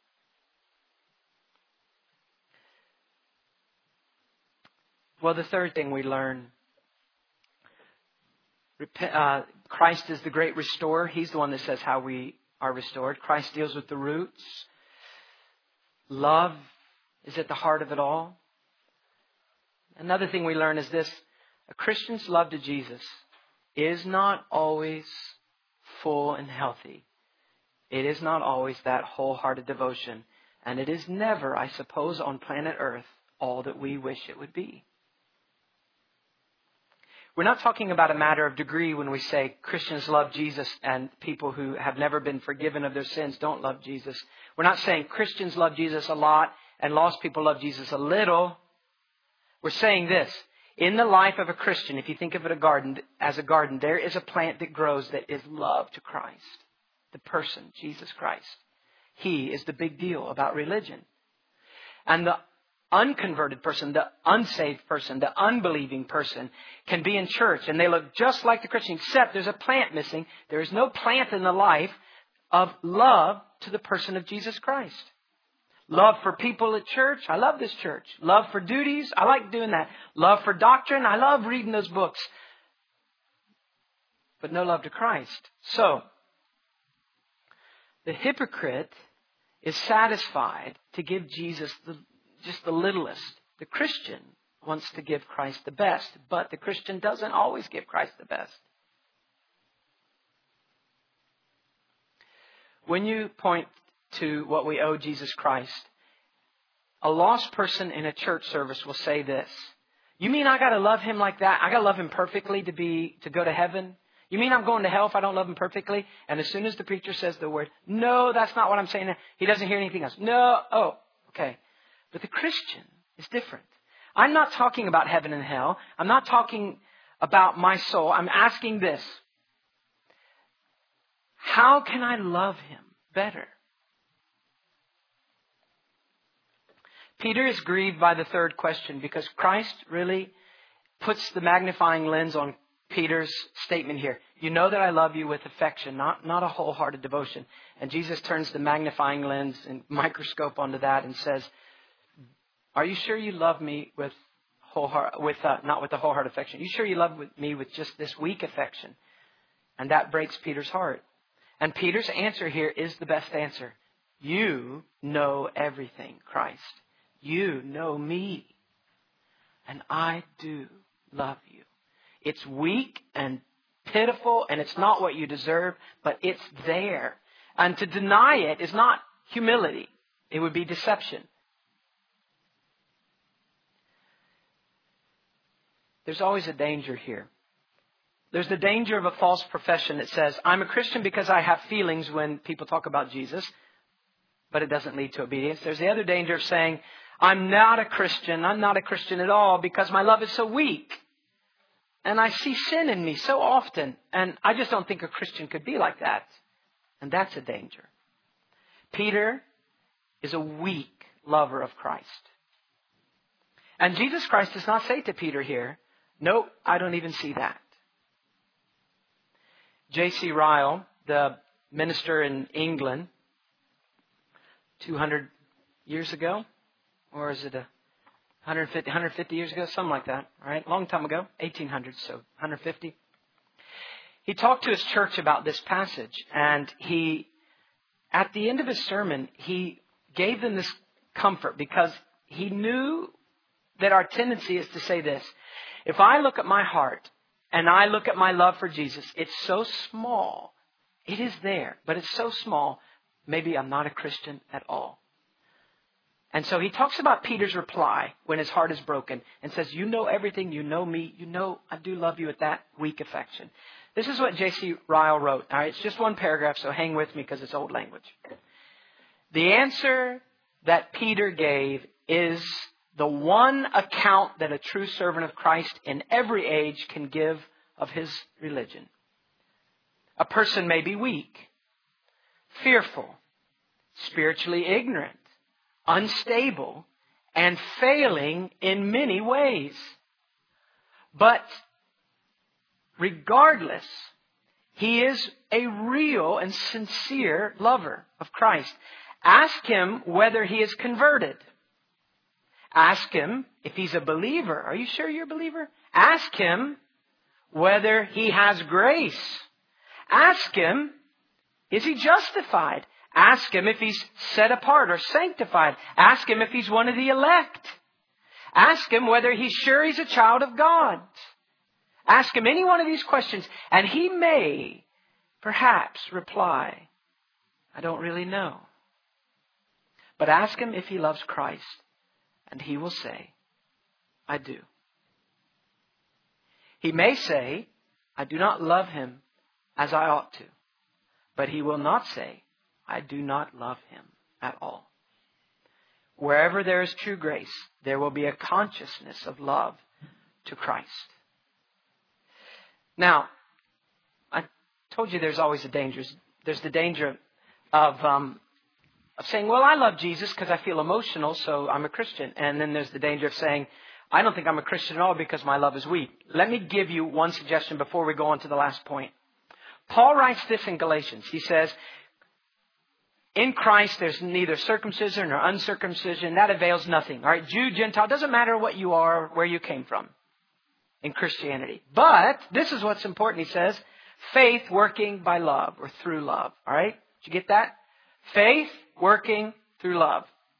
A: Well, the third thing we learn, Christ is the great restorer. He's the one that says how we are restored. Christ deals with the roots. Love is at the heart of it all. Another thing we learn is this. A Christian's love to Jesus is not always full and healthy. It is not always that wholehearted devotion. And it is never, I suppose, on planet Earth, all that we wish it would be. We're not talking about a matter of degree when we say Christians love Jesus and people who have never been forgiven of their sins don't love Jesus. We're not saying Christians love Jesus a lot and lost people love Jesus a little. We're saying this. In the life of a Christian, if you think of it as a garden, there is a plant that grows that is love to Christ. The person, Jesus Christ. He is the big deal about religion. And the unconverted person, the unsaved person, the unbelieving person can be in church and they look just like the Christian, except there's a plant missing. There is no plant in the life of love to the person of Jesus Christ. Love for people at church. I love this church. Love for duties. I like doing that. Love for doctrine. I love reading those books. But no love to Christ. So, the hypocrite is satisfied to give Jesus just the littlest. The Christian wants to give Christ the best, but the Christian doesn't always give Christ the best. When you point to what we owe Jesus Christ, a lost person in a church service will say this. You mean I got to love Him like that? I got to love Him perfectly to go to heaven? You mean I'm going to hell if I don't love Him perfectly? And as soon as the preacher says the word, no, that's not what I'm saying. He doesn't hear anything else. No. Oh, okay. But the Christian is different. I'm not talking about heaven and hell. I'm not talking about my soul. I'm asking this. How can I love Him better? Peter is grieved by the third question because Christ really puts the magnifying lens on Peter's statement here. You know that I love you with affection, not a wholehearted devotion. And Jesus turns the magnifying lens and microscope onto that and says, are you sure you love me with not with a wholehearted affection? Are you sure you love me with just this weak affection? And that breaks Peter's heart. And Peter's answer here is the best answer. You know everything, Christ. You know me. And I do love you. It's weak and pitiful and it's not what you deserve, but it's there. And to deny it is not humility. It would be deception. There's always a danger here. There's the danger of a false profession that says, I'm a Christian because I have feelings when people talk about Jesus, but it doesn't lead to obedience. There's the other danger of saying, I'm not a Christian at all because my love is so weak. And I see sin in me so often, and I just don't think a Christian could be like that. And that's a danger. Peter is a weak lover of Christ. And Jesus Christ does not say to Peter here, no, I don't even see that. J.C. Ryle, the minister in England, 200 years ago, or is it 150 years ago, something like that, right? Long time ago, 1800s, so 150. He talked to his church about this passage, and at the end of his sermon, he gave them this comfort because he knew that our tendency is to say this. If I look at my heart and I look at my love for Jesus, it's so small. It is there, but it's so small, maybe I'm not a Christian at all. And so he talks about Peter's reply when his heart is broken and says, you know everything, you know me, you know I do love you with that weak affection. This is what J.C. Ryle wrote. All right, it's just one paragraph, so hang with me because it's old language. The answer that Peter gave is the one account that a true servant of Christ in every age can give of his religion. A person may be weak, fearful, spiritually ignorant, unstable, and failing in many ways. But regardless, he is a real and sincere lover of Christ. Ask him whether he is converted. Ask him if he's a believer. Are you sure you're a believer? Ask him whether he has grace. Ask him, is he justified? Ask him if he's set apart or sanctified. Ask him if he's one of the elect. Ask him whether he's sure he's a child of God. Ask him any one of these questions, and he may perhaps reply, I don't really know. But ask him if he loves Christ, and he will say, I do. He may say, I do not love him as I ought to. But he will not say, I do not love him at all. Wherever there is true grace, there will be a consciousness of love to Christ. Now, I told you there's always a danger. There's the danger of saying, well, I love Jesus because I feel emotional, so I'm a Christian. And then there's the danger of saying, I don't think I'm a Christian at all because my love is weak. Let me give you one suggestion before we go on to the last point. Paul writes this in Galatians. He says, in Christ, there's neither circumcision nor uncircumcision. That avails nothing. All right, Jew, Gentile, doesn't matter what you are, where you came from in Christianity. But this is what's important. He says, faith working by love or through love. All right, did you get that? Faith working through love.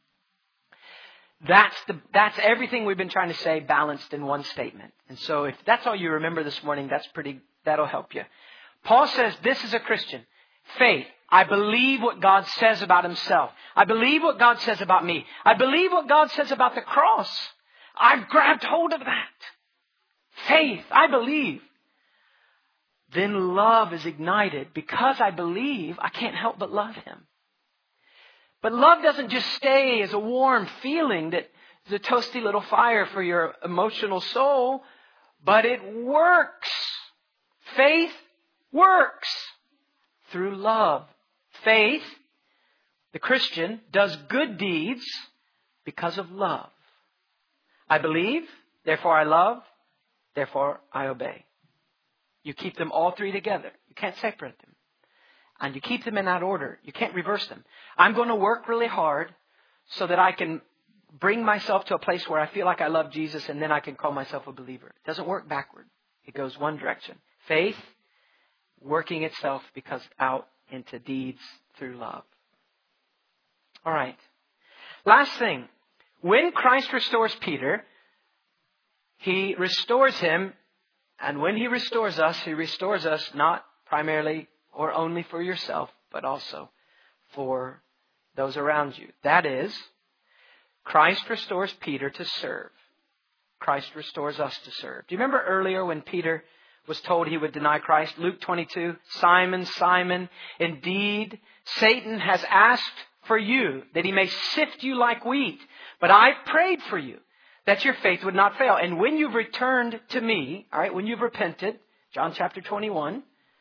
A: That's everything we've been trying to say balanced in one statement. And so if that's all you remember this morning, that'll help you. Paul says, this is a Christian. Faith. I believe what God says about himself. I believe what God says about me. I believe what God says about the cross. I've grabbed hold of that. Faith. I believe. Then love is ignited. Because I believe, I can't help but love him. But love doesn't just stay as a warm feeling that is a toasty little fire for your emotional soul, but it works. Faith works through love. Faith, the Christian, does good deeds because of love. I believe, therefore I love, therefore I obey. You keep them all three together. You can't separate them. And you keep them in that order. You can't reverse them. I'm going to work really hard so that I can bring myself to a place where I feel like I love Jesus and then I can call myself a believer. It doesn't work backward. It goes one direction. Faith working itself because out into deeds through love. All right. Last thing. When Christ restores Peter, he restores him. And when he restores us not primarily or only for yourself, but also for those around you. That is, Christ restores Peter to serve. Christ restores us to serve. Do you remember earlier when Peter was told he would deny Christ? Luke 22, Simon, Simon, indeed, Satan has asked for you that he may sift you like wheat. But I've prayed for you that your faith would not fail. And when you've returned to me, all right, when you've repented, John chapter 21,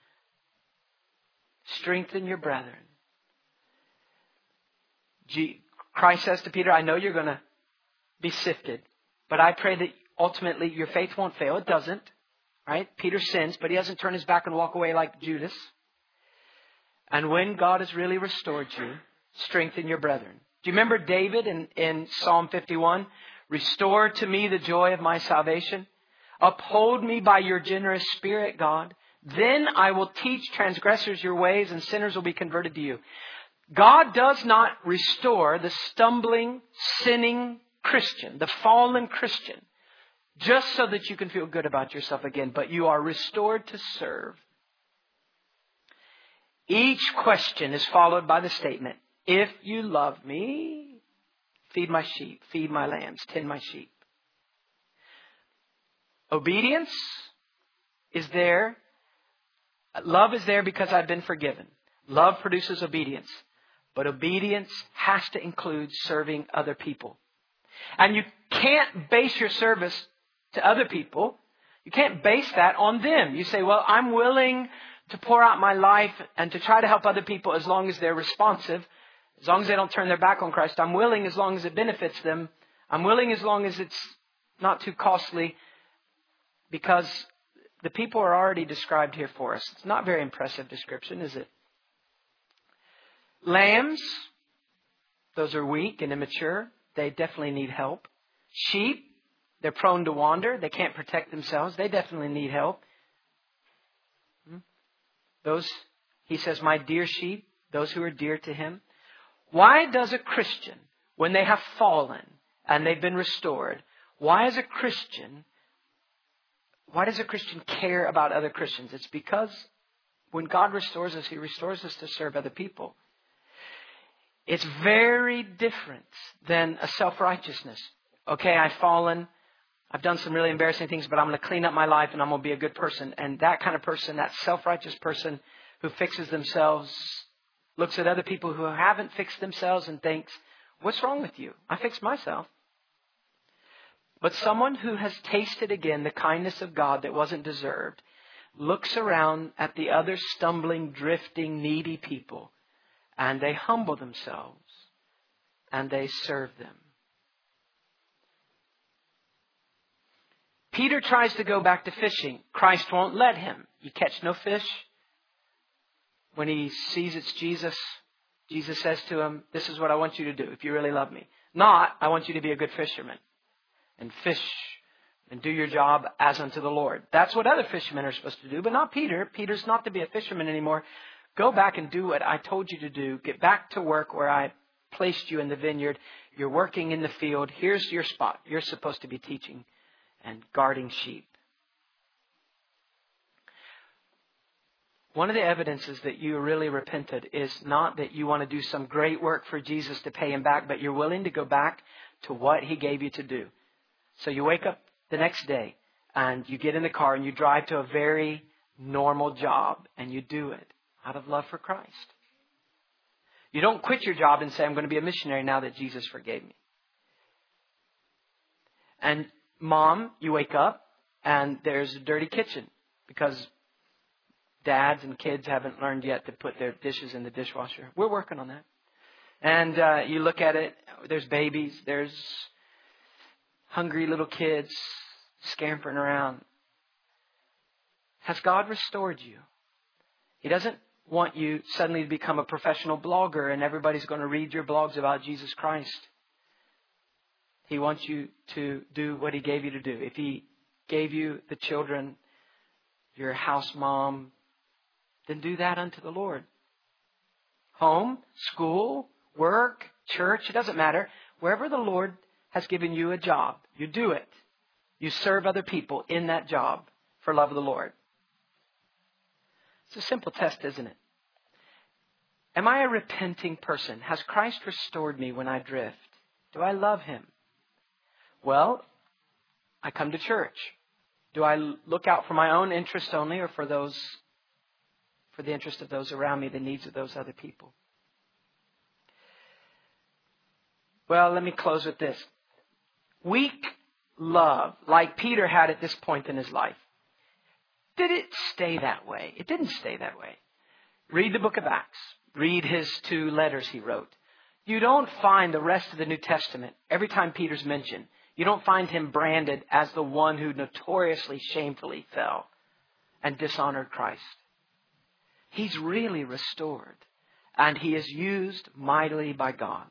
A: strengthen your brethren. Christ says to Peter, I know you're going to be sifted, but I pray that ultimately your faith won't fail. It doesn't. Right? Peter sins, but he doesn't turn his back and walk away like Judas. And when God has really restored you, strengthen your brethren. Do you remember David in Psalm 51? Restore to me the joy of my salvation. Uphold me by your generous spirit, God. Then I will teach transgressors your ways and sinners will be converted to you. God does not restore the stumbling, sinning Christian, the fallen Christian, just so that you can feel good about yourself again, but you are restored to serve. Each question is followed by the statement, if you love me, feed my sheep, feed my lambs, tend my sheep. Obedience is there. Love is there because I've been forgiven. Love produces obedience. But obedience has to include serving other people. And you can't base your service to other people. You can't base that on them. You say, well, I'm willing to pour out my life and to try to help other people as long as they're responsive, as long as they don't turn their back on Christ. I'm willing as long as it benefits them. I'm willing as long as it's not too costly, because the people are already described here for us. It's not a very impressive description, is it? Lambs, those are weak and immature. They definitely need help. Sheep, they're prone to wander. They can't protect themselves. They definitely need help. Those, he says, my dear sheep, those who are dear to him. Why does a Christian, when they have fallen and they've been restored, why does a Christian care about other Christians? It's because when God restores us, he restores us to serve other people. It's very different than a self-righteousness. Okay, I've fallen. I've done some really embarrassing things, but I'm going to clean up my life and I'm going to be a good person. And that kind of person, that self-righteous person who fixes themselves, looks at other people who haven't fixed themselves and thinks, what's wrong with you? I fixed myself. But someone who has tasted again the kindness of God that wasn't deserved looks around at the other stumbling, drifting, needy people, and they humble themselves and they serve them. Peter tries to go back to fishing. Christ won't let him. You catch no fish. When he sees it's Jesus, Jesus says to him, this is what I want you to do if you really love me. Not, I want you to be a good fisherman and fish and do your job as unto the Lord. That's what other fishermen are supposed to do, but not Peter. Peter's not to be a fisherman anymore. Go back and do what I told you to do. Get back to work where I placed you in the vineyard. You're working in the field. Here's your spot. You're supposed to be teaching and guarding sheep. One of the evidences that you really repented is not that you want to do some great work for Jesus to pay him back, but you're willing to go back to what he gave you to do. So you wake up the next day and you get in the car and you drive to a very normal job and you do it out of love for Christ. You don't quit your job and say, I'm going to be a missionary now that Jesus forgave me. And mom, you wake up and there's a dirty kitchen because dads and kids haven't learned yet to put their dishes in the dishwasher. We're working on that. And you look at it, there's babies, there's hungry little kids scampering around. Has God restored you? He doesn't want you suddenly to become a professional blogger and everybody's going to read your blogs about Jesus Christ. He wants you to do what he gave you to do. If he gave you the children, your house mom, then do that unto the Lord. Home, school, work, church, it doesn't matter. Wherever the Lord has given you a job, you do it. You serve other people in that job for love of the Lord. It's a simple test, isn't it? Am I a repenting person? Has Christ restored me when I drift? Do I love him? Well, I come to church. Do I look out for my own interest only or for the interest of those around me, the needs of those other people? Well, let me close with this. Weak love, like Peter had at this point in his life. Did it stay that way? It didn't stay that way. Read the book of Acts. Read his 2 letters he wrote. You don't find the rest of the New Testament, every time Peter's mentioned, you don't find him branded as the one who notoriously, shamefully fell and dishonored Christ. He's really restored, and he is used mightily by God.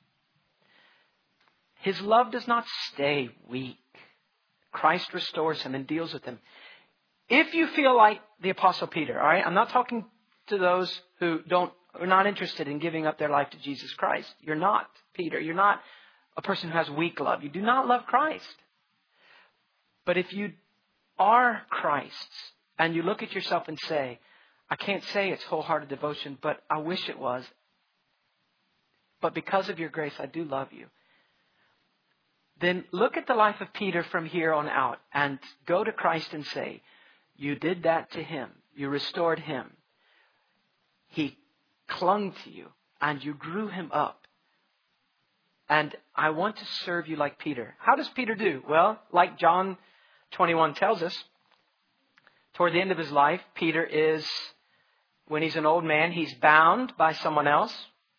A: His love does not stay weak. Christ restores him and deals with him. If you feel like the Apostle Peter, all right, I'm not talking to those who are not interested in giving up their life to Jesus Christ. You're not Peter. You're not a person who has weak love. You do not love Christ. But if you are Christ's and you look at yourself and say, I can't say it's wholehearted devotion, but I wish it was. But because of your grace, I do love you. Then look at the life of Peter from here on out and go to Christ and say, you did that to him. You restored him. He clung to you and you grew him up. And I want to serve you like Peter. How does Peter do? Well, like John 21 tells us, toward the end of his life, Peter is, when he's an old man, he's bound by someone else.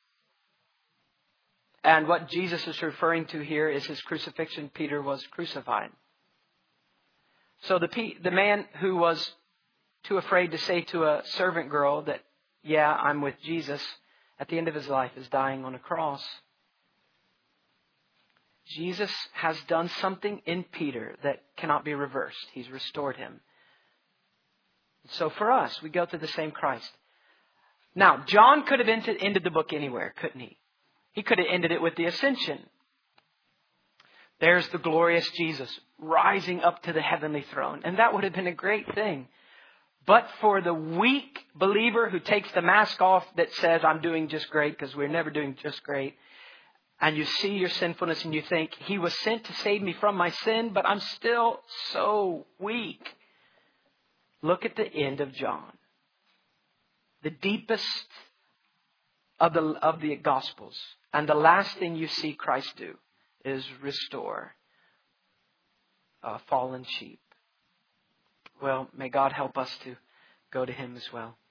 A: And what Jesus is referring to here is his crucifixion. Peter was crucified. So the man who was too afraid to say to a servant girl that, yeah, I'm with Jesus, at the end of his life is dying on a cross. Jesus has done something in Peter that cannot be reversed. He's restored him. So for us, we go to the same Christ. Now, John could have ended the book anywhere, couldn't he? He could have ended it with the ascension. There's the glorious Jesus rising up to the heavenly throne. And that would have been a great thing. But for the weak believer who takes the mask off that says, I'm doing just great, because we're never doing just great, and you see your sinfulness and you think, He was sent to save me from my sin, but I'm still so weak. Look at the end of John. The deepest of the Gospels. And the last thing you see Christ do is restore fallen sheep. Well, may God help us to go to Him as well.